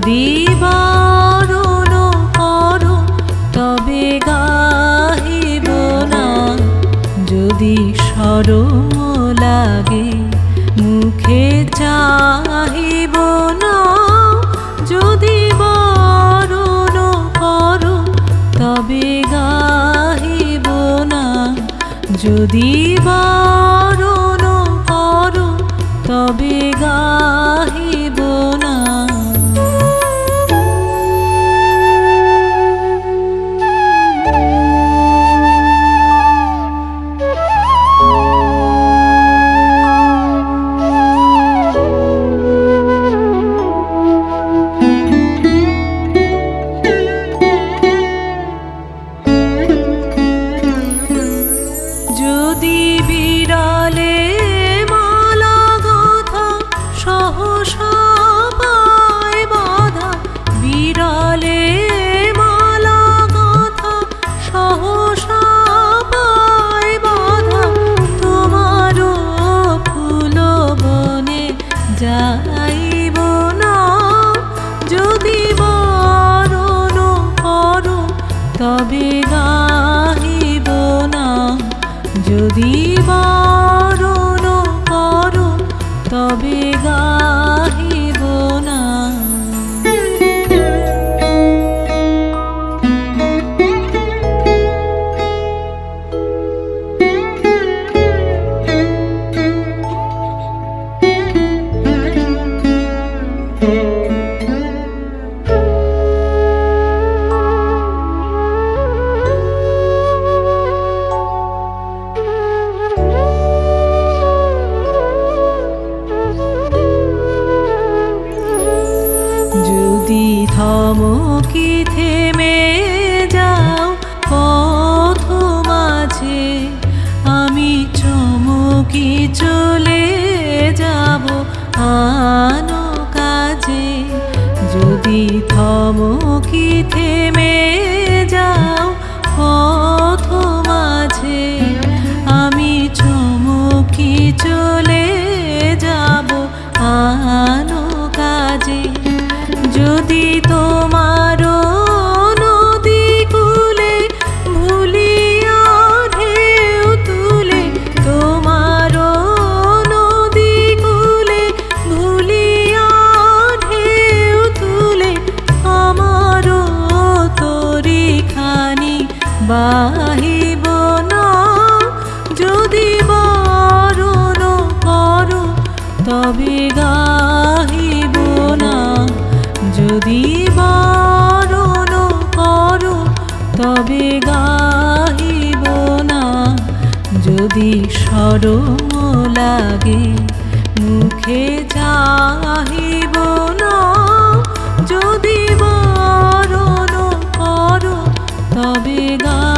যদি বারণ করো তবে গাহিব না, যদি শরম লাগে মুখে চাহিব না। যদি বারণ করো তবে গাহিব না, যদি বারণ করো তবে গাহিব না। যদি বিড়ালে মালা গাঁথা সহসা পায় বাধা, বিড়ালে মালা গাঁথা সহসা পায় বাধা, তোমারও ফুল বনে যাইব না। যদি বারণ করো তবে গাহিব না, যদি বারণ করো তবে গাহিব না। যদি থমকি থেমে যাও পথ মাঝে, আমি চমকি চলে যাব আনো কাজে। যদি থমকি থেমে যাও পথ মাঝে, আমি চমকি চলে যাব আনো কাজে। যদি তোমারও নদী কূলে ভুলিয়া ঢেউ তুলে, তোমারও নদী কূলে ভুলিয়া ঢেউ তুলে, আমারও তরি খানি বাহিব না। যদি বারণ করো তবে গাহিব না, যদি বারণ করো তবে গাহিব না। যদি শরম লাগে মুখে চাহিব না, যদি বারণ করো তবে গাহিব